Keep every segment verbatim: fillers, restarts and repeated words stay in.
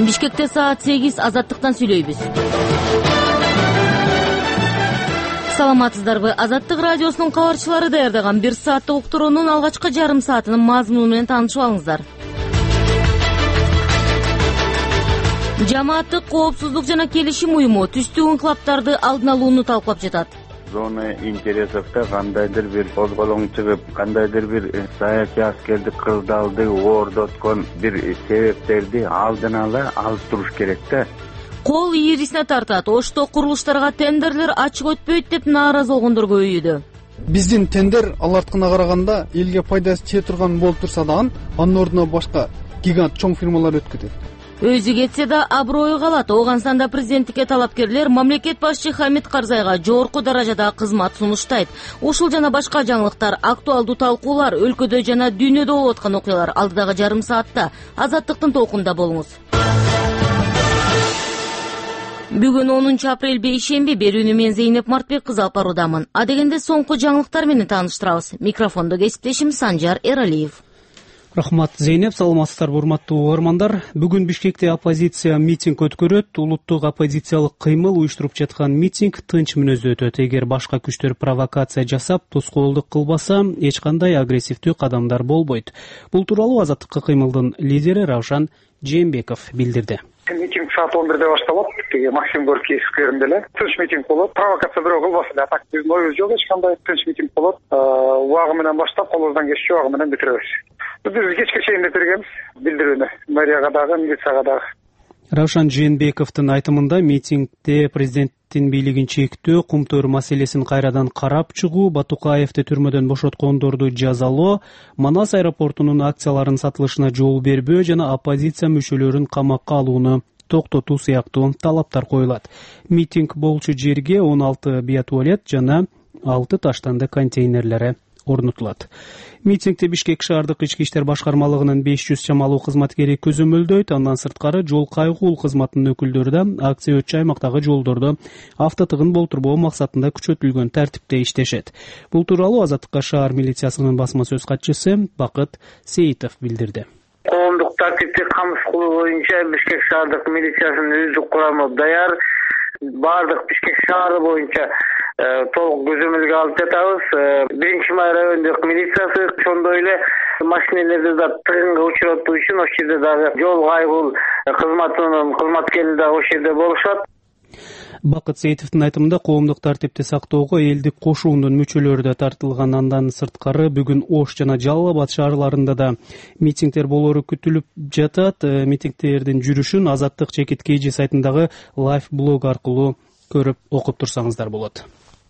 Бишкекте саат сегиз Азаттыктан сүйлөйбүз. Саламатсыздарбы? Азаттык радиосунун кабарчылары даярдаган бир сааттык уктуруунун алгачкы жарым саатынын мазмуну менен таанышып алыңыздар. Жамааттык коопсуздук жана келишим уюму түстүү инкылаптарды алдын алууну талкулап жатат. Зона интересовда кандайдыр бир козголоң чыгып, кандайдыр бир саясий аскерди кырдаалды оордоткон бир себептерди алдын ала алып туруш керек да. Кол ийрисине тартат. Ошто курулуштарга тендерлер ачык өтпөйт деп нааразы болгондор көбөйүүдө. Биздин тендер ал арткына караганда элге пайдасы тие турган болуп турса дагы, анын ордуна башка гигант чоң фирмалар өткөтөт. Өзү кетсе да аброю калат. Оогансанда президенттикке талапкерлер мамлекет башчы Хамит Карзайга жогорку даражада кызмат сунуштайт. Ушул жана башка жаңылыктар, актуалдуу талкуулар, өлкөдө жана дүйнөдө болуп аткан окуялар алдыдагы жарым саатта Азаттыктын толкунда болуңуз. Бүгүн онунчу апрель бейшемби, берүүнү мен Зейнеп Мартбек кызы алып баруудамын. Адегенде соңку жаңылыктар менен тааныштырабыз. Микрофондо кесиптешим Санжар Эралиев. Рахмат, Зейнеп, саламатсыздарбы урматтуу угармандар. Бүгүн Бишкекте оппозиция митинг өткөрөт. Улуттук оппозициялык кыймыл уюштуруп жаткан митинг тынч мүнөздө өтөт. Эгер башка күчтөр провокация жасап, тоскоолдук кылбаса, эч кандай агрессивдүү кадамдар болбойт. Бул тууралуу Азаттыкка кыймылдын лидери Раушан Жээнбеков билдирди. Митинг саат он бирде башталат. Максим Горький скверинде эле тынч митинг болот. Провокация бирөө кылбаса да, так биздин оюбуз жок, эч кандай тынч митинг болот. Убагы менен баштап, колубуздан келишинче убагы менен бүтүрөбүз. Биз кечке чейин бергенбиз билдирүүнү, мэрияга дагы, милицияга дагы. Раушан Жээнбековдун айтымында митингде президенттин бийлигин чектөө, кумтөр маселесин кайрадан карап чыгуу, Батукаевди түрмөдөн бошоткондорду жазалоо, Манас аэропортунун акцияларынын сатылышына жол бербөө жана оппозиция мүчөлөрүн камакка алууну токтотуу сыяктуу талаптар коюлат. Митинг болчу жерге он алты биотуалет жана алты таштанды контейнерлери орнотулат. Митингде Бишкек шаардык ички иштер башкармалыгынын беш жүз чамалуу кызматкери көзөмөлдөйт. Андан сырткары жол кайгуул кызматынын өкүлдөрү да акция өтчү аймактагы жолдордо автотыгын болтурбоо максатында күчөтүлгөн тартипте иштешет. Бул тууралуу Азаттыкка шаар милициясынын басма сөз катчысы Бакыт Сейитов билдирди. Коомдук тартипти камсыз кылуу боюнча Бишкек шаардык милициясынын өздүк курамы даяр. Бардык Бишкек шаары боюнча толук көзөмөлгө алып жатабыз. Биринчи май райондук милициясы ошондой эле машинелерди да тыгынга учуратуу үчүн ошол жерде дагы жол кайгуул кызматынын кызматкерлери да ошол жерде болушат. Бакыт Сейитовдун айтымында коомдук тартипти сактоого элдик кошуундун мүчөлөрү да тартылган. Андан сырткары бүгүн Ош жана Жалал Абад шаарларында да митингдер болору күтүлүп жатат. Митингдердин жүрүшүн Азаттык Чекит Кей Жи сайтындагы лайв блог аркылуу көрүп окуп турсаңыздар болот.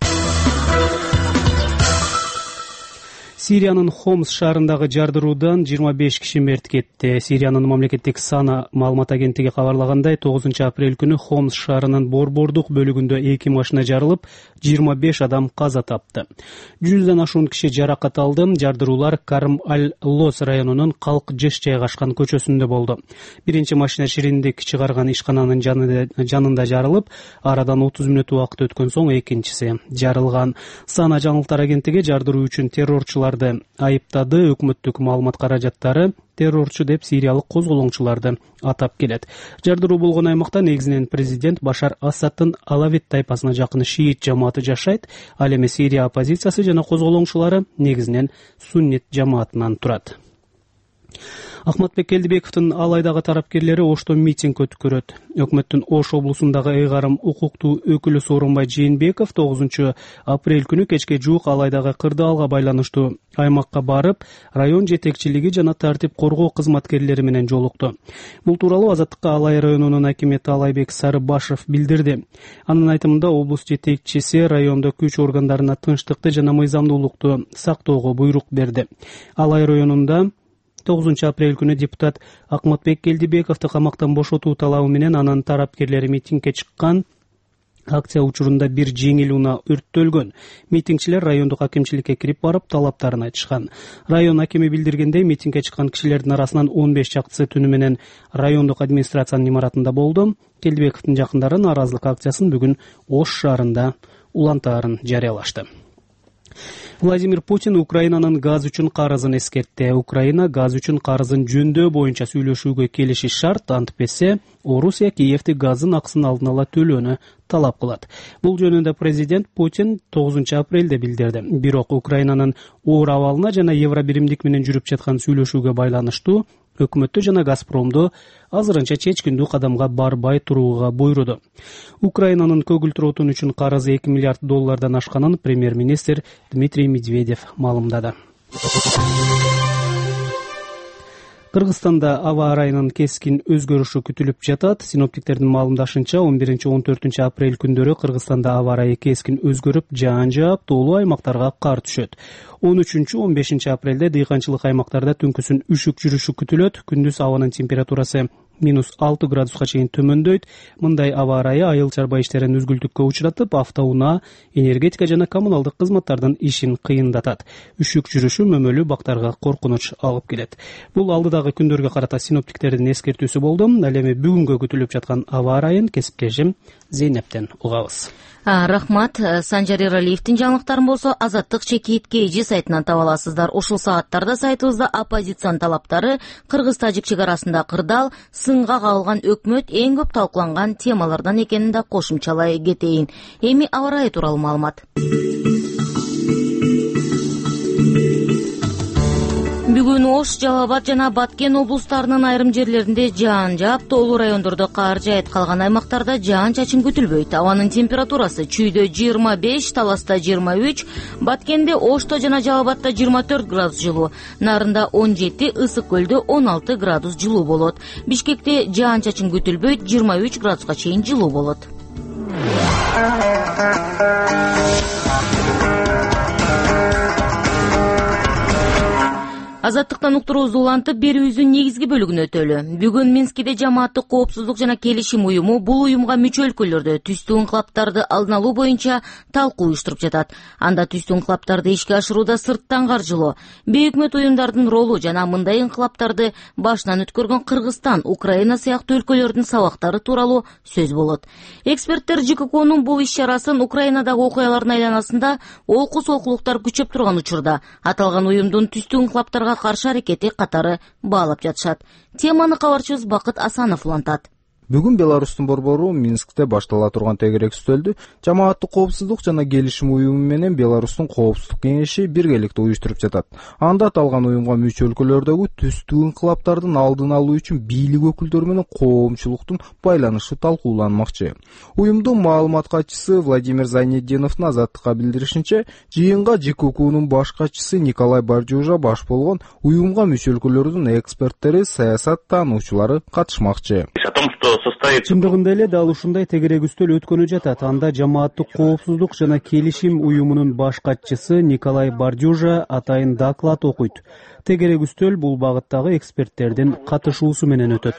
Сириянын Хомс шаарындагы жардыруудан жыйырма беш киши мерт кетти. Сириянын мамлекеттик сана маалымат агенттиги кабарлагандай, тогузунчу апрель күнү Хомс шаарынын борбордук бөлүгүндө эки машина жарылып, жыйырма беш адам каза тапты. жүздөн ашуун киши жаракат алды. Жардыруулар Карм-аль-Лос районунун Калк Жыш жайгашкан көчөсүндө болду. Биринчи машина шириндик чыгарган ишкананын жанында жарылып, арадан отуз мүнөт убакыт өткөн соң экинчиси жарылган. Сана жаңылыктар агенттиги жардыруу үчүн террорчулар айыптады. Өкмөттүк маалымат каражаттары террорчу деп сириялык козголоңчуларды атап келет. Жардыруу болгон аймакта негизинен президент Башар Асадтын Алавит тайпасына жакын шиит жамааты жашайт. Ал эми Сирия оппозициясы жана козголоңчулары негизинен суннит жамаатынан турат. Ахматбек Келдибековдун Алайдагы тарапкерлери Ошто митинг өткөрөт. Өкмөттүн Ош облусундагы ыйгарым укуктуу өкүлү Сооронбай Жээнбеков тогузунчу апрель күнү кечке жуук Алайдагы кырдаалга байланыштуу аймакка барып, район жетекчилиги жана тартип коргоо кызматкерлери менен жолукту. Бул тууралуу Азаттыкка Алай районунун акимети Алайбек Сарыбашев билдирди. Анын айтымында облус жетекчиси райондо күч органдарына тынчтыкты жана мыйзамдуулукту сактоого буйрук берди. Алай районунда тогузунчу апрель күнү депутат Ахматбек Келдибековду камактан бошотуу талабы менен анын тарапкерлери митингге чыккан. Акция учурунда бир жеңил унаа өрттөлгөн. Митингчилер райондук акимчиликке кирип барып талаптарын айтышкан. Район акими билдиргендей, митингге чыккан кишилердин арасынан он беш чакчысы түнү менен райондук администрациянын имаратында болду. Келдибековдун жакындары нааразылык акциясын бүгүн Ош шаарында улантаарын жарыялашты. Владимир Путин Украинанын газ үчүн карызын эскертти. Украина газ үчүн карызын жөндөө боюнча сүйлөшүүгө келиши шарт, антпесе Орусия Киевти газдын акысын алдын ала төлөөнү талап кылат. Бул жөнүндө президент Путин тогузунчу апрелде билдирди. Бирок Украинанын оор абалына жана Евробиримдик менен жүрүп жаткан сүйлөшүүгө байланыштуу өкмөттү жана Газпромду азырынча чечкиндүү кадамга барбай турууга буйруду. Украинанын көгүлтүр отун үчүн карызы эки миллиард доллардан ашканын премьер-министр Дмитрий Медведев маалымдады. Кыргызстанда аба ырайынын кескин өзгөрүшү күтүлүп жатат. Синоптиктердин маалымдашынча он биринчи он төртүнчү апрель күндөрү Кыргызстанда аба ырайы кескин өзгөрүп, жаан жаап, тоолуу аймактарга кар түшөт. он үчүнчү он бешинчи апрелде дыйканчылык аймактарда түнкүсүн үшүк жүрүшү күтүлөт. Күндүз абанын температурасы минус алты градуска чейин төмөндөйт. Мындай аба ырайы айыл чарба иштерин үзгүлтүккө учуратып, автоунаа, энергетика жана коммуналдык кызматтардын ишин кыйындатат. Үшүк жүрүшү мөмөлүү бактарга коркунуч алып келет. Бул алдыдагы күндөргө карата синоптиктердин эскертүүсү болду. Ал эми бүгүнгө күтүлүп жаткан аба ырайын кесиптешим Зейнептен угабыз. Рахмат. Санжар Эралиевдин жаңылыктарын болсо Азаттык чекит кейжи сайтынан таба аласыздар. Ушул сааттарда сайтыбызда оппозициянын талаптары, Кыргыз-Тажик чек арасында кырдаал, сынга кагылган өкмөт эң көп талкууланган темалардан экенин да кошумчалай кетейин. Эми аба ырайы тууралуу маалымат. Бүгүн Ош, Жалал Абад жана Баткен облустарынын айрым жерлеринде жаан жаап, тоолуу райондордо кар жаайт, калган аймактарда жаан чачын күтүлбөйт. Абанын температурасы Чүйдө жыйырма беш, Таласта жыйырма үч, Баткенде, Ошто жана Жалал Абадта жыйырма төрт градус жылуу, Нарында он жети, Ысык көлдө он алты градус жылуу болот. Бишкекте жаан чачын күтүлбөйт, жыйырма үч градуска чейин жылуу болот. Азаттыктан уктуруубузду улантып, берүүбүздүн негизги бөлүгүнө өтөлү. Бүгүн Минскиде жамааттык коопсуздук жана келишим уюму бул уюмга мүчө өлкөлөрдө түстүү инкылаптарды алдын алуу боюнча талкуу уюштуруп жатат. Анда түстүү инкылаптарды ишке ашырууда сырттан каржылоо, бейөкмөт уюмдардын ролу жана мындай инкылаптарды башынан өткөргөн Кыргызстан, Украина сыяктуу өлкөлөрдүн сабактары тууралуу сөз болот. Эксперттер ЖККнун бул иш-чарасын Украинадагы окуялардын айланасында олку солкулуктар күчөп турган учурда аталган уюмдун түстүү инкылаптарга каршы аракети катары баалап жатышат. Теманы кабарчыбыз Бакыт Асанов улантат. Бүгүн Беларустун борбору Минскте баштала турган тегерек үстөлдү жамааттык коопсуздук жана келишим уюму менен Беларустун коопсуздук кеңеши биргеликте уюштуруп жатат. Анда аталган уюмга мүчө өлкөлөрдөгү түстүү инкылаптардын алдын алуу үчүн бийлик өкүлдөрү менен коомчулуктун байланышы талкууланмакчы. Уюмдун маалымат катчысы Владимир Зайнетдиновдун Азаттыкка билдиришинче, жыйынга ЖККнун баш катчысы Николай Бардюжа баш болгон уюмга мүчө өлкөлөрдүн эксперттери, саясат таануучулары катышмакчы. Чындыгында эле дал ушундай тегерек үстөл өткөнү жатат. Анда жамааттык коопсуздук жана келишим уюмунун баш катчысы Николай Бардюжа атайын доклад окуйт. Тегерек үстөл бул багыттагы эксперттердин катышуусу менен өтөт.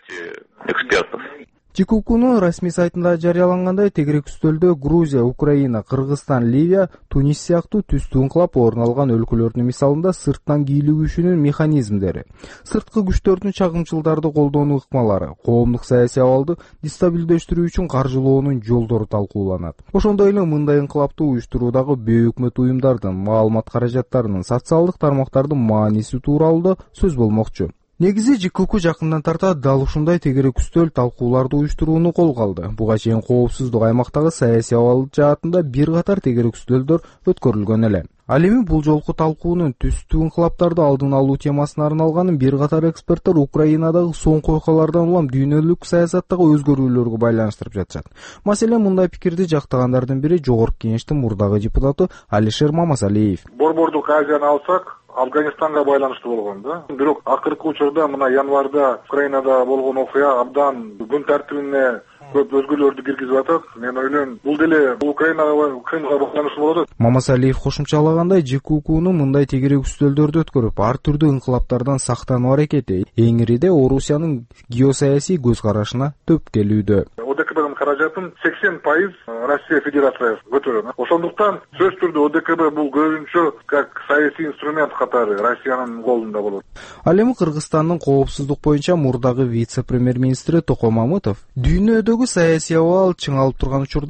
ЖККнун расмий сайтында жарыялангандай, тегерек үстөлдө Грузия, Украина, Кыргызстан, Ливия, Тунис сыяктуу түстүү инкылап орун алган өлкөлөрдүн мисалында сырттан кийлүү күчүнүн механизмдери, сырткы күчтөрдүн чагымчылдарды колдонуу ыкмалары, коомдук саясий абалды дестабилдештирүү үчүн каржылоонун жолдору талкууланат. Ошондой эле мындай инкылапты уюштуруудагы бейөкмөт уюмдардын, маалымат каражаттарынын, социалдык тармактардын мааниси тууралуу да сөз болмокчу. Негизи ЖКК жакындан тарта дал ушундай тегерек үстөл талкууларды уюштурууну колго алды. Буга чейин коопсуздук аймактагы саясий абал жаатында бир катар тегерек үстөлдөр өткөрүлгөн эле. Ал эми бул жолку талкуунун түстүү инкылаптарды алдын алуу темасына арналганын бир катар эксперттер Украинадагы соңку окуялардан улам дүйнөлүк саясаттагы өзгөрүүлөргө байланыштырып жатышат. Маселен, мындай пикирди жактагандардын бири Жогорку Кеңештин мурдагы депутаты Алишер Мамасалиев. Борбордук Азияны алсак, Афганистанга байланыштуу болгон да. Бирок акыркы учурда мына январда Украинада болгон окуя абдан күн тартибине көп өзгөрүүлөрдү киргизип атат. Мен ойлойм, бул деле Украинага Украинага байланыштуу болот. Мамасалиев кошумчалагандай, ЖККнун мындай тегерек үстөлдөрдү өткөрүп, ар түрдүү инкылаптардан сактануу аракети эң ириде Орусиянын геосаясий көз карашына төп келүүдө. ОДКБнын каражатын сексен пайыз Россия Федерациясы көтөрөт. Ошондуктан сөз түрдө ОДКБ бул көбүнчө как саясий инструмент катары Россиянын колунда болот. Ал эми Кыргызстандын коопсуздук боюнча мурдагы вице-премьер-министри Током Мамытов дүйнөдөгү саясий абал чыңалып турган учурда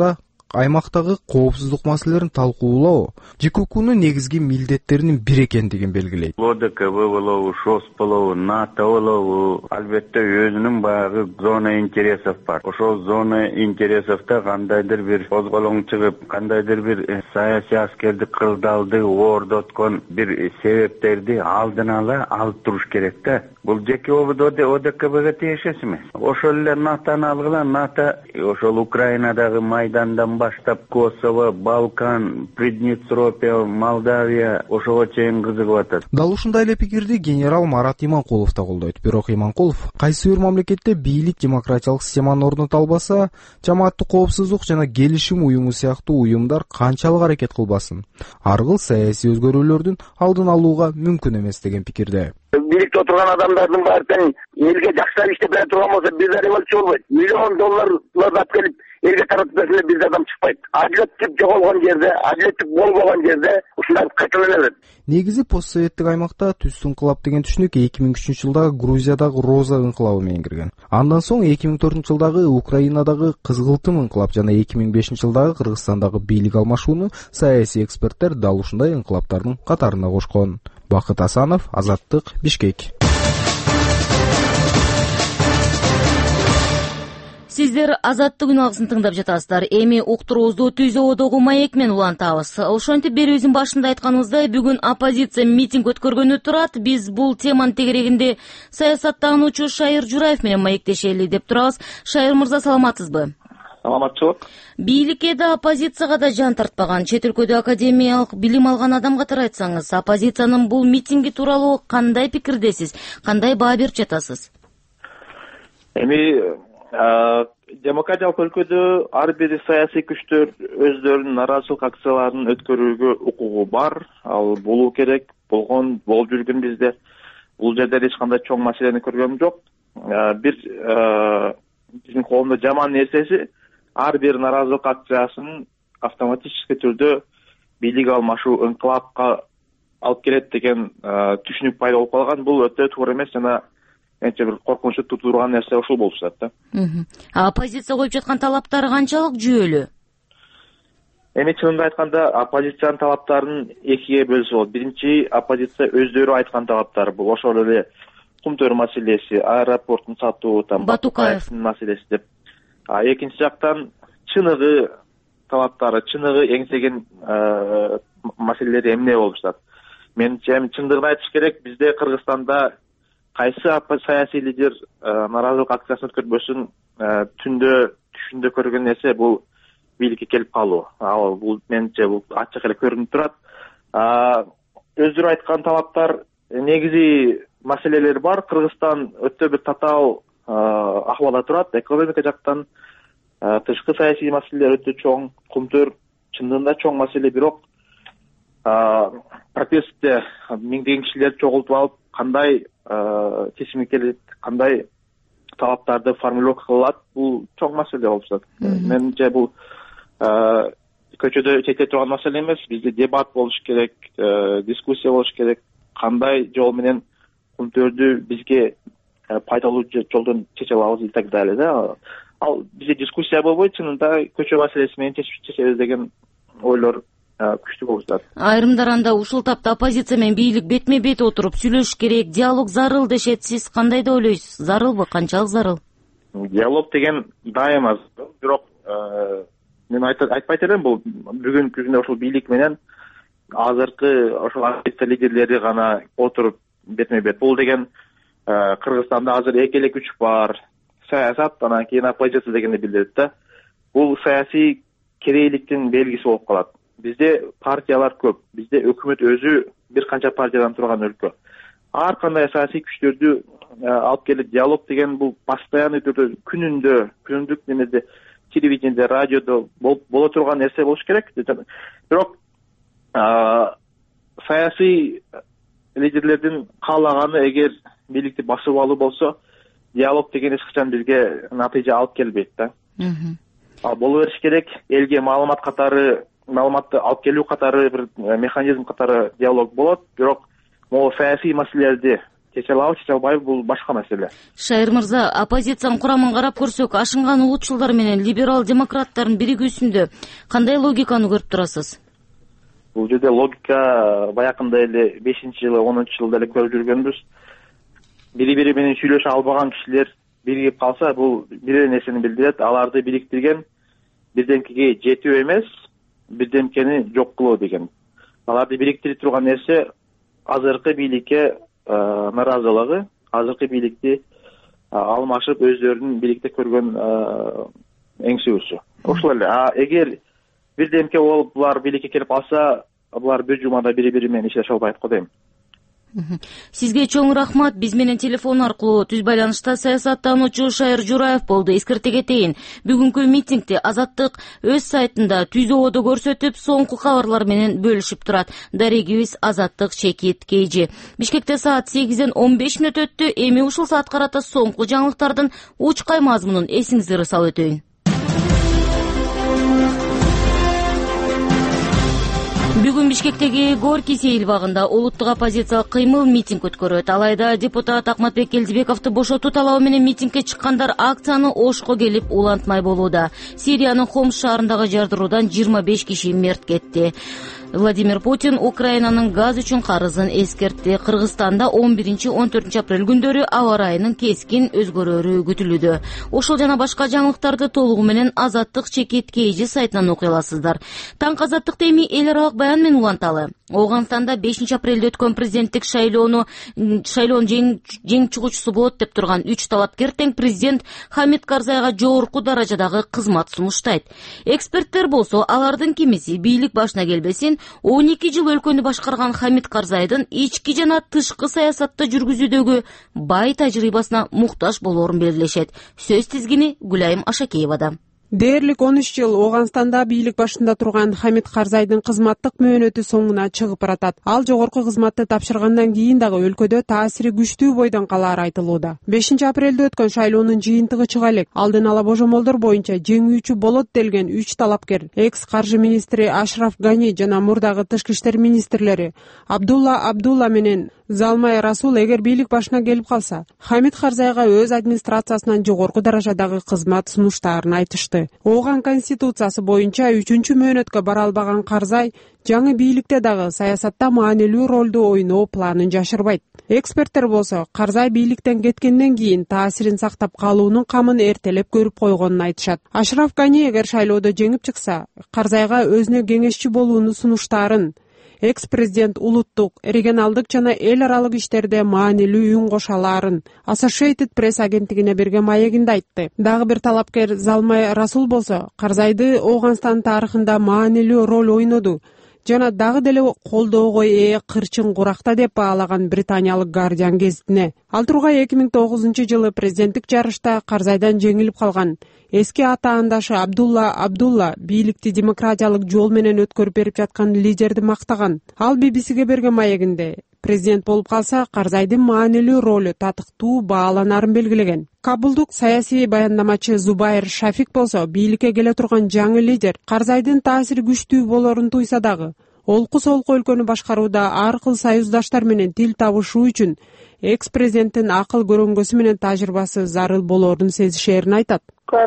аймактагы коопсуздук маселелерин талкуулоо ЖКУКнун негизги милдеттеринин бири экендигин белгилейт. ОДКБ болобу, ШОС болобу, НАТО болобу, албетте өзүнүн баягы зона интересов бар. Ошол зона интересовто кандайдыр бир козголоң чыгып, кандайдыр бир саясий аскерди кырдаалды оордоткон бир себептерди алдын ала алып туруш керек да. Бул жеке ОДКБга тиешеси эмес. Ошол эле НАТОны алгыла, НАТО ошол Украинадагы майдандан баштап Косово, Балкан, Приднестровье, Молдавия ошого чейин кызыгып атат. Дал ушундай эле пикирди генерал Марат Иманкулов да колдойт. Бирок Иманкулов кайсы бир мамлекетте бийлик демократиялык системаны орното албаса, жамааттык коопсуздук жана келишим уюму сыяктуу уюмдар канчалык аракет кылбасын, ар кыл саясий өзгөрүүлөрдүн алдын алууга мүмкүн эмес деген пикирде. Бийликте отурган адамдардын баары тең элге жакшылап иштеп бере турган болсо бизде революция болбойт. Миллион долларларды алып келип элге таратып берсе бизде адам чыкпайт. Адилеттик жоголгон жерде, адилеттик болбогон жерде ушундай кайталана берет. Негизи постсоветтик аймакта түз ыңкылап деген түшүнүк эки миң үчүнчү жылдагы Грузиядагы Роза ыңкылабы менен кирген. Андан соң эки миң төртүнчү жылдагы Украинадагы Кызгылтым ыңкылап жана эки миң бешинчи жылдагы Кыргызстандагы бийлик алмашууну саясий эксперттер дал ушундай ыңкылаптардын катарына кошкон. Бакыт Асанов, Азаттык, Бишкек. Сиздер Азаттык үналгысын тыңдап жатасыздар. Эми уктуруубузду Түзө одогу маек менен улантабыз. Ошентип берүүбүздүн башында айтканыбыздай, бүгүн оппозиция митинг өткөргөнү турат. Биз бул теманын тегерегинде саясаттануучу Шайыр Жураев менен маектешели деп турабыз. Шайыр мырза, саламатсызбы? Саламатчылык. Бийликке да оппозицияга да жан тартпаган, чет өлкөдө академиялык билим алган адам катары айтсаңыз, оппозициянын бул митинги тууралуу кандай пикирдесиз, кандай баа берип жатасыз? Эми демократиялык өлкөдө ар бир саясий күчтөр өздөрүнүн нааразычылык акцияларын өткөрүүгө укугу бар. Ал болуу керек, болгон, болуп жүргөн бизде. Бул жерде эч кандай чоң маселени көргөнүм жок. Бир биздин колдо жаман нерсеси ар бир нааразычылык акциясын автоматический түрдө бийлик алмашуу, ыңкылапка алып келет деген түшүнүк пайда болуп калган. Бул өтө туура эмес жана энче бир коркунучу туудурган нерсе ушул болуп жатат да. А оппозиция коюп жаткан талаптары канчалык жүйөлүү? Эми чынында айтканда оппозициянын талаптарын экиге бөлсө болот. Биринчи, оппозиция өздөрү айткан талаптары бул ошол эле Кумтөр маселеси, аэропорттун сатуу, там Батукаевдин маселеси деп. А экинчи жактан чыныгы талаптары, чыныгы эңсеген маселелери эмне болуп жатат. Менимче чындыгын айтыш керек, бизде Кыргызстанда кайсы саясий лидер нааразылык акциясын өткөрбөсүн түндө түшүндө көргөн нерсе бул бийликке келип калуу. Ал бул менимче бул ачык эле көрүнүп турат. Өздөрү айткан талаптар негизи маселелер бар. Кыргызстан өтө бир татаал акыбалда турат. Экономика жактан тышкы саясий маселелер өтө чоң. Кумтөр чындыгында чоң маселе, бирок протестте миңдеген кишилерди чогултуп алып, кандай чечимге келет, кандай талаптарды формулировка кылат, бул чоң маселе болуп жатат. Менимче бул көчөдө чечиле турган маселе эмес. Бизде дебат болуш керек, дискуссия болуш керек. Кандай жол менен Кумтөрдү бизге пайдалуу жолдон чече алабыз и так далее да. Ал бизде дискуссия болбойт, чынында көчө маселеси менен чечебиз деген ойлор күчтүү болуп жатат. Айрымдар анда ушул тапта оппозиция менен бийлик бетме бет отуруп сүйлөшүш керек, диалог зарыл дешет. Сиз кандай деп ойлойсуз? Зарылбы, канчалык зарыл? Диалог деген дайыма, бирок мен айтпайт элем, бул бүгүнкү күндө ошол бийлик менен азыркы ошол оппозиция лидерлери гана отуруп бетме бет. Бул деген Кыргызстанда азыр эки эле күч бар. Саясат, анан кийин оппозиция дегенди билдирет да. Бул саясий керейликтин белгиси болуп калат. Бизде партиялар көп. Бизде өкмөт өзү бир канча партиядан турган өлкө. Ар кандай саясий күчтөрдү алып келип диалог деген бул постоянный түрдө күнүндө, күнүмдүк немеде телевидениеде, радиодо боло турган нерсе болуш керек. Бирок саясий лидерлердин каалаганы эгер бийликти басып алуу болсо, диалог деген эч качан бизге натыйжа алып келбейт да. Ал боло бериш керек, элге маалымат катары, маалыматты алып келүү катары бир механизм катары диалог болот, бирок могу саясий маселелерди чече алабы чече албайбы бул башка маселе. Шайыр мырза, оппозициянын курамын карап көрсөк, ашынган улутчулдар менен либерал демократтардын биригүүсүндө кандай логиканы көрүп турасыз? Бул жерде логика баякында эле бешинчи жылы онунчу жылда эле көрүп жүргөнбүз. Бири бири менен сүйлөшө албаган кишилер биригип калса, бул бир эле нерсени билдирет: аларды бириктирген бирдемкеге жетүү эмес, бирдемкени жок кылуу деген. Аларды бириктире турган нерсе азыркы бийликке наразылыгы, азыркы бийликти алмашып өздөрүнүн бийликте көргөн эңсүүсү. Ошол эле. А эгер бирдемке болуп булар бийликке келип алса, булар бир жумада бири бири менен иштеше албайт го дейм. Сизге чоң рахмат. Биз менен телефон аркылуу түз байланышта саясаттануучу Шайыр Жураев болду. Эскерте кетейин, бүгүнкү митингди Азаттык өз сайтында түзөөдө көрсөтүп, соңку кабарлар менен бөлүшүп турат. Дарегибиз Азаттык Чекит Кейжи. Бишкекте саат сегизден он беш мүнөт өттү. Эми ушул саат карата соңку жаңылыктардын учкай мазмунун эсиңизге салып өтөйүн. Бүгүн Бишкектеги Горький сейилбагында улуттук оппозициялык кыймыл митинг өткөрөт. Алайда депутат Акматбек Келдибековду бошотуу талабы менен митингге чыккандар акцияны ошко келип улантмай болууда. Сириянын Хомс шаарындагы жардыруудан жыйырма беш киши мерт кетти. Владимир Путин Украинанын газ үчүн карызын эскертти. Кыргызстанда он биринчи он төртүнчү апрель күндөрү аба ырайынын кескин өзгөрөөрү күтүлүүдө. Ошол жана башка жаңылыктарды толугу менен Азаттык Чекит Кейжи сайтынан окуй аласыздар. Таң Азаттыкта эми эл аралык баян менен уланталы. Оогунстанда бешинчи апрелде өткөн президенттик шайлоону шайлоонун жең чыгуучусу болот деп турган үч талапкер тең президент Хамит Карзайга жогорку даражадагы кызмат сунуштайт. Эксперттер болсо алардын кимиси бийлик башына келбесин он эки жыл өлкөнү башкарган Хамит Карзайдын ички жана тышкы саясатты жүргүзүүдөгү бай тажрыйбасына муктаж болоорун белгилешет. Сөз тизгини Гүлайым Ашакеевада. Дээрлик он үч жыл Оогунстанда бийлик башында турган Хамит Карзайдын кызматтык мөөнөтү соңуна чыгып баратат. Ал жогорку кызматты тапшыргандан кийин дагы өлкөдө таасири күчтүү бойдон калаары айтылууда. бешинчи апрелде өткөн шайлоонун жыйынтыгы чыга элек. Алдын ала божомолдор боюнча жеңүүчү болот делген үч талапкер: экс каржы министри Ашраф Гани жана мурдагы тышкы иштер министрлери Абдулла Абдулла менен Залмай Расул эгер бийлик башына келип калса, Хамит Карзайга өз администрациясынан жогорку даражадагы кызмат сунуштаарын айтышты. Ооган конституциясы боюнча үчүнчү мөөнөткө бара албаган Карзай жаңы бийликте дагы саясатта маанилүү ролду ойноо планын жашырбайт. Эксперттер болсо Карзай бийликтен кеткенден кийин таасирин сактап калуунун камын эртелеп көрүп койгонун айтышат. Ашраф Гани эгер шайлоодо жеңип чыкса, Карзайга өзүнө кеңешчи болууну сунуштаарын, экс-президент улуттук, регионалдык жана эл аралык иштерде маанилүү үн кошо алаарын Associated Press агенттигине берген маегинде айтты. Дагы бир талапкер Залмай Расул болсо Карзайды Оогунстан тарыхында маанилүү роль ойноду жана дагы деле колдоого ээ кырчын куракта деп баалаган британиялык Guardian гезитине. Ал тургай эки миң тогузунчу жылы президенттик жарышта Карзайдан жеңилип калган эски атаандашы Абдулла Абдулла бийликти демократиялык жол менен өткөрүп берип жаткан лидерди мактаган. Ал би би сиге берген маегинде президент болуп калса, Карзайдын маанилүү ролу татыктуу бааланарын белгилеген. Кабулдук саясий баяндамачы Зубайр Шафик болсо бийликке келе турган жаңы лидер Карзайдын таасири күчтүү болоорун туйса дагы, олку-солку өлкөнү башкарууда ар кыл союздаштар менен тил табышуу үчүн экс-президенттин акыл көрөнгөсү менен тажрыйбасы зарыл болоорун сезишерин айтат.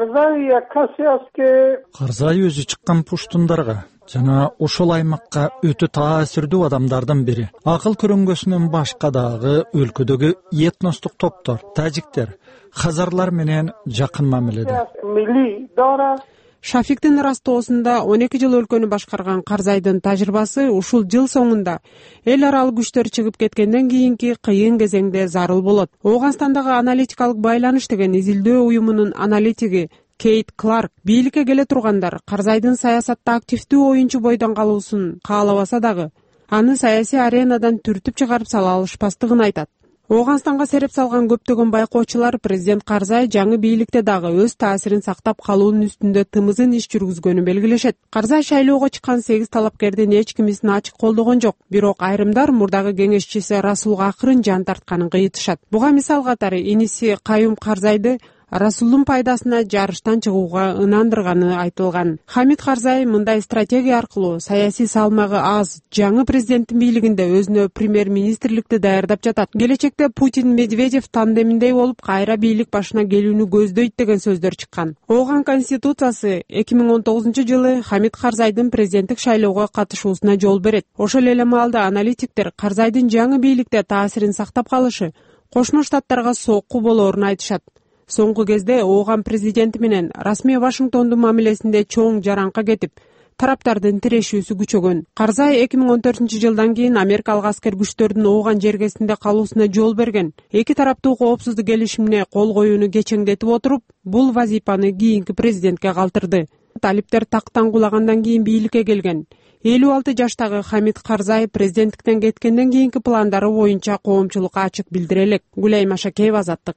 Карзай өзү чыккан пуштундарга жана ошол аймакка өтө таасирдүү адамдардын бири. Акыл көрөнгөсүнөн башка дагы өлкөдөгү этностук топтор, тажиктер, хазарлар менен жакын мамиледе. Шафиктин ырастоосунда он эки жыл өлкөнү башкарган Карзайдын тажрыйбасы ушул жыл соңунда эл аралык күчтөр чыгып кеткенден кийинки кыйын кезеңде зарыл болот. Оогунстандагы аналитикалык байланыш деген изилдөө уюмунун аналитиги Кейт Кларк бийликке келе тургандар Карзайдын саясатта активдүү оюнчу бойдон калуусун каалабаса дагы, аны саясий аренадан түртүп чыгарып сала алышпастыгын айтат. Оогунстанга сереп салган көптөгөн байкоочулар президент Карзай жаңы бийликте дагы өз таасирин сактап калуунун үстүндө тымызын иш жүргүзгөнүн белгилешет. Карзай шайлоого чыккан сегиз талапкердин эч кимисин ачык колдогон жок, бирок айрымдар мурдагы кеңешчиси Расулга акырын жан тартканын кыйытышат. Буга мисал катары иниси Каюм Карзайды Расулдун пайдасына жарыштан чыгууга ынандырганы айтылган. Хамит Карзай мындай стратегия аркылуу саясий салмагы аз жаңы президенттин бийлигинде өзүнө премьер-министрликти даярдап жатат. Келечекте Путин Медведев тандеминдей болуп кайра бийлик башына келүүнү көздөйт деген сөздөр чыккан. Ооган конституциясы эки миң он тогузунчу жылы Хамит Карзайдын президенттик шайлоого катышуусуна жол берет. Ошол эле маалда аналитиктер Карзайдын жаңы бийликте таасирин сактап калышы Кошмо Штаттарга соокку болоорун айтышат. Соңку кезде Ооган президенти менен расмий Вашингтондун мамилесинде чоң жаранка кетип, тараптардын тирешүүсү күчөгөн. Карзай эки миң он төртүнчү жылдан кийин америкалык аскер күчтөрдүн Ооган жергесинде калуусуна жол берген. Эки тараптуу коопсуздук келишимине кол коюуну кечеңдетип отуруп, бул вазифаны кийинки президентке калтырды. Талиптер тактан кулагандан кийин бийликке келген. элүү алты жаштагы Хамит Карзай президенттиктен кеткенден кийинки пландары боюнча коомчулукка ачык билдире элек. Гүлайым Ашакеева, Азаттык.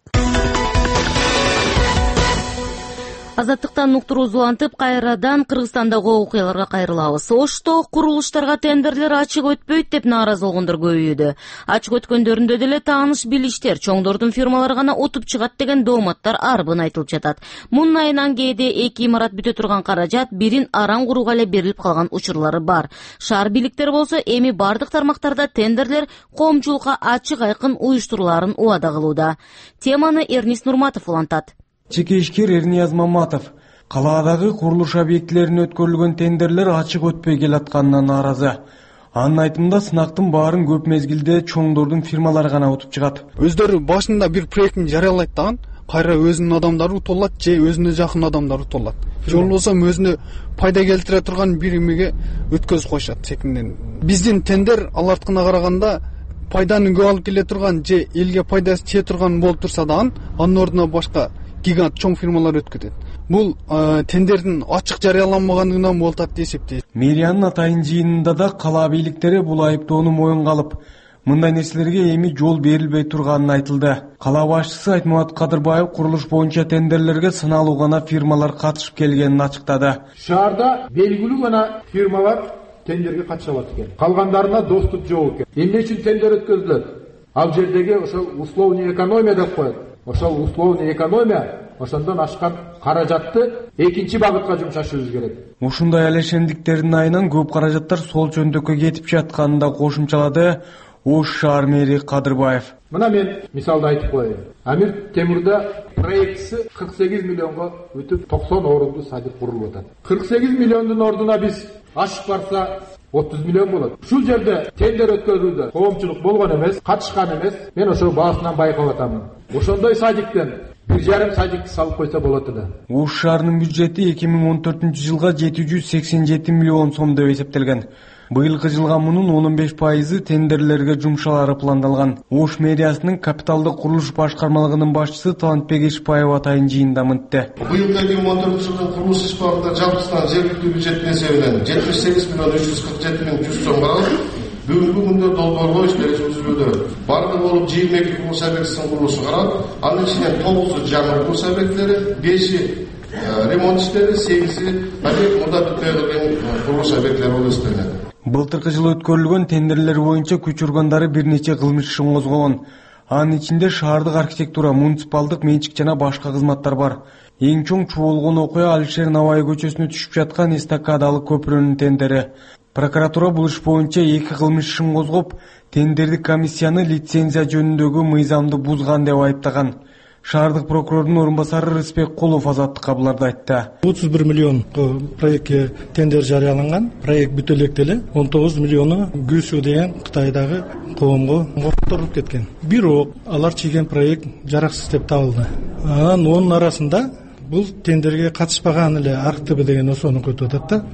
Азаттыктан уктуруу улантып, кайрадан Кыргызстандагы окуяларга кайрылабыз. Ошто курулуштарга тендерлер ачык өтпөйт деп нааразылыгындар көбөйүүдө. Ачык өткөндөрүндө деле тааныш билиштер, чоңдордун фирмалары гана утуп чыгат деген дооматтар арбын айтылып жатат. Мунун айынан кээде эки имарат бүтө турган каражат бирин аран курууга эле берилип калган учурлары бар. Шаар бийликтери болсо эми бардык тармактарда тендерлер коомчулукка ачык айкын уюштуруларын убада кылууда. Теманы Эрнис Нурматов улантат. Чеке ишкер Эрнияз Маматов калаадагы курулуш объектилерине өткөрүлгөн тендерлер ачык өтпөй келатканына нааразы. Анын айтымында сынактын баарын көп мезгилде чоңдордун фирмалары гана утуп чыгат. Өздөрү башында бир проектин жарыялайт даган, кайра өзүнүн адамдары утулат же өзүнө жакын адамдар утулат. Же болбосо өзүнө пайда келтире турган бир эмеге өткөзүп коюшат секинден. Биздин тендер аларткына караганда пайданы көп алып келе турган же элге пайдасы тие турган болуп турса дагы, анын ордуна башка гигант чоң фирмалар өткөтөт. Бул тендердин ачык жарыяланмагандыгынан болуп атат деп эсептейт. Мэриянын атайын жыйынында да кала бийликтери бул айыптоону моюнга алып, мындай нерселерге эми жол берилбей турганын айтылды. Кала башчысы Айтмамат Кадырбаев курулуш боюнча тендерлерге сыналуу гана фирмалар катышып келгенин ачыктады. Шаарда белгилүү гана фирмалар тендерге катышат экен. Калгандарына доступ жок экен. Эмне үчүн тендер өткөзүлөт? Ал жердеги ошол условный экономия деп коет. Ошол условный экономия ошондон ашкан каражатты экинчи багытка жумшашыбыз керек. Ушундай алешендиктердин айынан көп каражаттар сол жөндөккө кетип жатканын да кошумчалады Ош шаар мэри Кадырбаев. Мына мен мисалды айтып коеюн. Амир Темурда проектisi кырк сегиз миллионго өтүп токсон орунду садик курулуп атат. кырк сегиз миллиондун ордуна биз ашып барса отуз миллион болот. Ушул жерде тендер өткөрүүдө коомчулук болгон эмес, катышкан эмес. Мен ошол баасынан байкап атамын. Ошондой садиктен бир жарым садикти салып койсо болот эле. Ош шаарынын бюджети эки миң он төртүнчү жылга жети жүз сексен жети миллион сом деп эсептелген. Быйылкы жылга мунун он беш пайызы тендерлерге жумшалары пландалган. Ош мэриясынын капиталдык курулуш башкармалыгынын башчысы Талантбек Эшипаев атайын жыйында мынтты. Быйыл эки миң он төртүнчү жылдын курулуш ишбарында жалпысынан жергиликтүү бюджеттин есебинен жетимиш сегиз миллион үч жүз кырк жети миң жүз сом каралып, бүгүнкү күндө долбоорлоо иштери жүргүзүлүүдө. Бардыгы болуп жыйырма эки курулуш объектисинин курулушу каралып, анын ичинен тогузу жаңы курулуш объектилери, беши ремонт иштери, сегизи объект мурда бүтпөй калган курулуш объектилери болуп эсептелет. Былтыркы жылы өткөрүлгөн тендерлер боюнча күч органдары бир нече кылмыш ишин козгогон. Анын ичинде шаардык архитектура, муниципалдык менчик жана башка кызматтар бар. Эң чоң чуолгон окуя Алишер Навай көчөсүнө түшүп жаткан эстакадалык көпүрөнүн тендери. Прокуратура бул иш боюнча эки кылмыш ишин козгоп, тендердик комиссияны лицензия жөнүндөгү мыйзамды бузган деп айыптаган. Шаардык прокурордун орун басары Рыспек Кулов Азаттык кабыларда айтты. отуз бир миллион проектке тендер жарыяланган. Проект бүтө электе эле он тогуз миллиону Гүсү деген Кытайдагы коомго которулуп кеткен. Бирок алар чийген проект жараксыз деп табылды. Анан онун арасында бул тендерге катышпаган эле АркТБ деген осону өтүп атат да.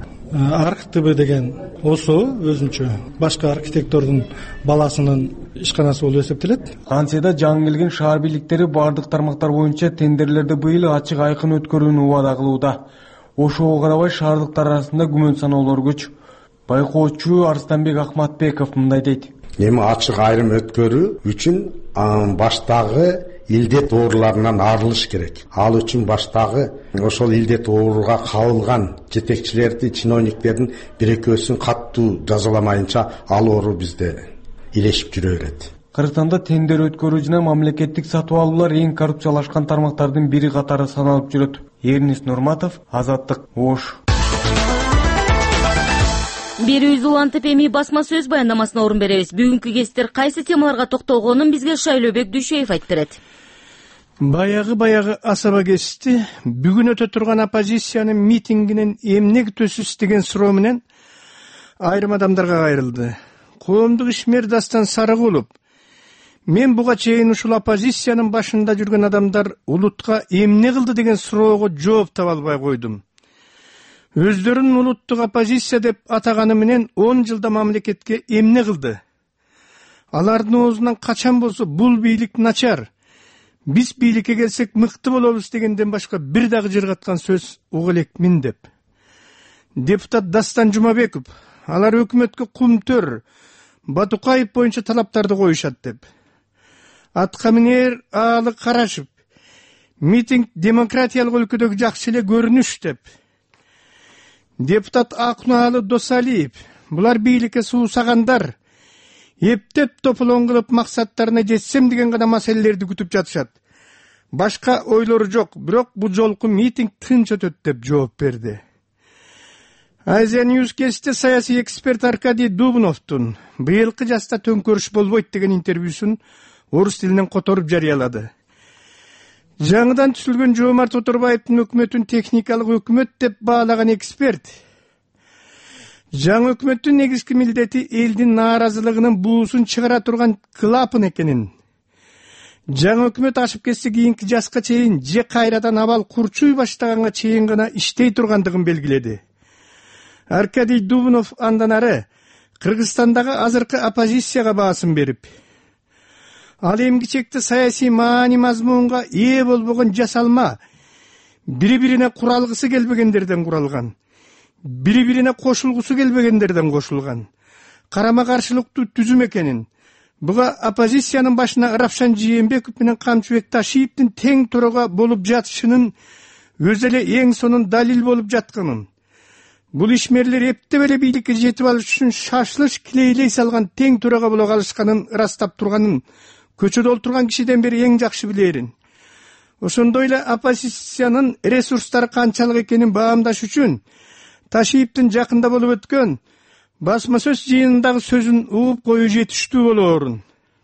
АркТБ деген осо өзүнчө башка архитектордун баласынын ишканасы болуп эсептелет. Ансияда жаңы келген шаар бийликтери бардык тармактар боюнча тендерлерди быйыл ачык айкын өткөрүүнү убада кылууда. Ошого карабай шаардыктар арасында күмөн саноолор көч. Байкоочу Арстанбек Акматбеков мындай дейт. Эми ачык айрым өткөрүү үчүн баштагы илдет ооруларынан арылыш керек. Ал үчүн баштагы ошол илдет ооруга кабылган жетекчилерди, чиновниктердин бир экөөсүн каттуу жазаламайынча ал оору бизде илешип жүрө берет. Кыргызстанда тендер өткөрүү жана мамлекеттик сатып алуулар эң коррупциялашкан тармактардын бири катары саналып жүрөт. Эрнис Нурматов, Азаттык, Ош. Берүүбүз улантып эми басма сөз баяндамасына орун беребиз. Бүгүнкү кесиптер кайсы темаларга токтолгонун бизге Шайлообек Дүйшөев айтып берет. Баягы баягы асаба кести бүгүн өтө турган оппозициянын митингинен эмне күтөсүз деген суроо менен айрым адамдарга кайрылды. Коомдук ишмер Дастан Сарыгулов: мен буга чейин ушул оппозициянын башында жүргөн адамдар улутка эмне кылды деген суроого жооп таба албай койдум. Өздөрүн улуттук оппозиция деп атаганы менен он жылда мамлекетке эмне кылды? Алардын оозунан качан болсо бул бийлик начар, биз бийликке келсек мыкты болобуз дегенден башка бир дагы жыргаткан сөз уга элекмин деп. Депутат Дастан Жумабеков: алар өкмөткө кумтөр, Батукаев боюнча талаптарды коюшат деп. Аткаминер Аалы Карашев: митинг демократиялык өлкөдөгү жакшы эле көрүнүш деп. Депутат Акнуалы Досалиев: булар бийликке суусагандар, эптеп тополоң кылып максаттарына жетсем деген гана маселелерди күтүп жатышат. Башка ойлору жок, бирок бул жолку митинг тынч өтөт деп жооп берди. Азия Ньюс кесте саясий эксперт Аркадий Дубновдун быйылкы жазда төңкөрүш болбойт деген интервьюсун орус тилинен которуп жарыялады. Жаңыдан түзүлгөн Жоомарт Оторбаевдин өкмөтүн техникалык өкмөт деп баалаган эксперт жаңы өкмөттүн негизги милдети элдин нааразылыгынын буусун чыгара турган клапан экенин, жаңы өкмөт ашып кетсе кийинки жаска чейин же кайрадан абал курчуй баштаганга чейин гана иштей тургандыгын белгиледи. Аркадий Дубнов андан ары Кыргызстандагы азыркы оппозицияга баасын берип, ал эмки чекти саясий маани мазмунга ээ болбогон жасалма, бири-бирине куралгысы келбегендерден куралган, бири-бирине кошулгусу келбегендерден кошулган карама каршылыктуу түзүм экенин, буга оппозициянын башына Равшан Жээнбеков менен Камчыбек Ташиевдин тең төрага болуп жатышынын өзү эле эң сонун далил болуп жатканын, бул ишмерлер эптеп эле бийликке жетип алыш үчүн шашылыш килейлей салган тең төрага боло калышканын ырастап турганын көчөдө олтурган кишиден бери эң жакшы билерин. Ошондой эле оппозициянын ресурстары канчалык экенин баамдаш үчүн Ташиевдин жакында болуп өткөн басма сөз жыйынындагы сөзүн угуп коюу жетиштүү болоорун.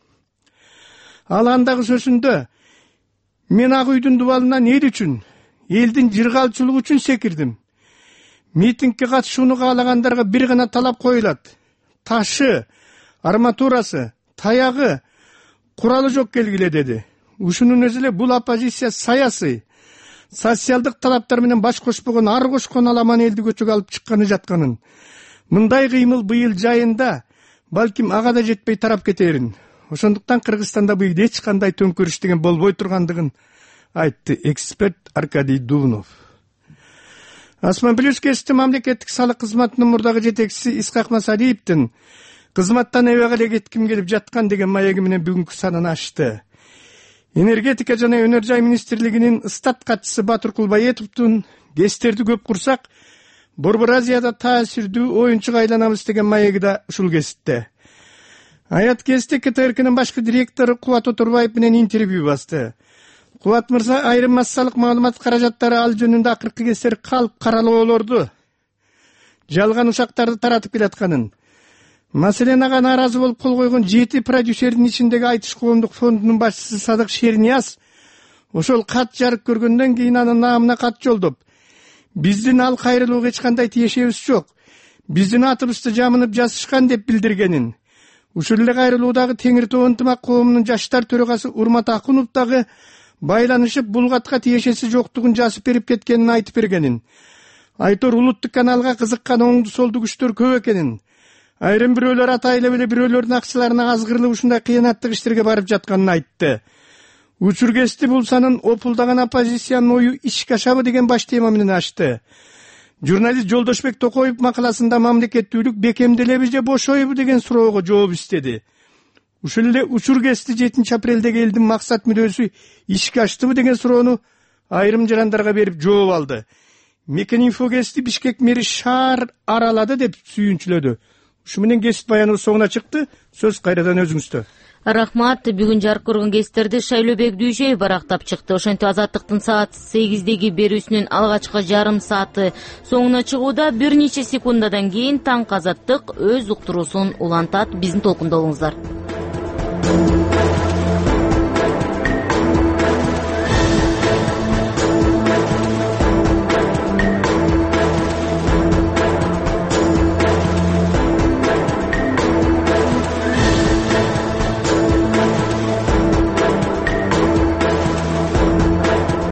Ал андагы сөзүндө: мен ак үйдүн дубалынан эл үчүн, элдин жыргалчылыгы үчүн секирдим. Митингге катышууну каалагандарга бир гана талап коюлат: ташы, арматурасы, таягы, куралы жок келгиле деди. Ушунун өзү эле бул оппозиция саясый, социалдык талаптар менен баш кошпогон ар кошкон аламан элди көчөгө алып чыкканы жатканын, мындай кыймыл быйыл жайында балким ага да жетпей тарап кетерин. Ошондуктан Кыргызстанда быйыл эч кандай төңкөрүш деген болбой тургандыгын айтты эксперт Аркадий Дубнов. Асман Плюс кести мамлекеттик салык кызматынын мурдагы жетекчиси Исхак Масалиевдин кызматтан эбеге эле кетким келип жаткан деген маеги менен бүгүнкү санын ачты. Энергетика жана өнөр жай министрлигинин ыстат катчысы Батыр Кулбаетовдун кестерди көп курсак, Борбор Азияда таасирдүү оюнчуга айланабыз деген маеги да ушул кесипте. Аят кесте КТРКнын башкы директору Кубат Оторбаев менен интервью басты. Кубат мырза айрым массалык маалымат каражаттары ал жөнүндө акыркы кездери калп каралоолорду, жалган ушактарды таратып келатканын, маселен ага нааразы болуп кол койгон жети продюсердин ичиндеги Айтыш коомдук фондунун башчысы Садык Шернияз ошол кат жарык көргөндөн кийин анын наамына кат жолдоп, биздин ал кайрылууга эч кандай тиешебиз жок, биздин атыбызды жамынып жазышкан деп билдиргенин, ушул эле кайрылуудагы Теңир Тоо ынтымак коомунун жаштар төрагасы Урмат Акунов дагы байланышып булгатка тиешеси жоктугун жазып берип кеткенин айтып бергенин, Айтор улуттук каналга кызыккан оңду солду күчтөр көп экенин, айрым бирөөлөр атайлап эле бирөөлөрдүн акчаларына азгырылып ушундай кыянаттык иштерге барып жатканын айтты. Учур кести бул санын опулдаган оппозициянын ою ишке ашабы деген баш тема менен ачты. Журналист Жолдошбек Токоев макаласында мамлекеттүүлүк бекемделеби же бошойбу деген суроого жооп издеди. Ушул эле учур кести жетинчи апрелдеги элдин максат мүнөзү ишке аштыбы деген суроону айрым жарандарга берип жооп алды. Мекен инфо кести Бишкек мэри шаар аралады деп сүйүнчүлөдү. Ушу менен кесип баяныбыз соңуна чыкты. Сөз кайрадан өзүңүздө. Рахмат. Бүгүн жарык көргөн кестерди Шайлообек Дүйшөев барактап чыкты. Ошентип Азаттыктын саат сегиздеги берүүсүнүн алгачкы жарым сааты соңуна чыгууда. Бир нече секундадан кийин Таң Азаттык өз уктуруусун улантат. Биздин толкунда болуңуздар.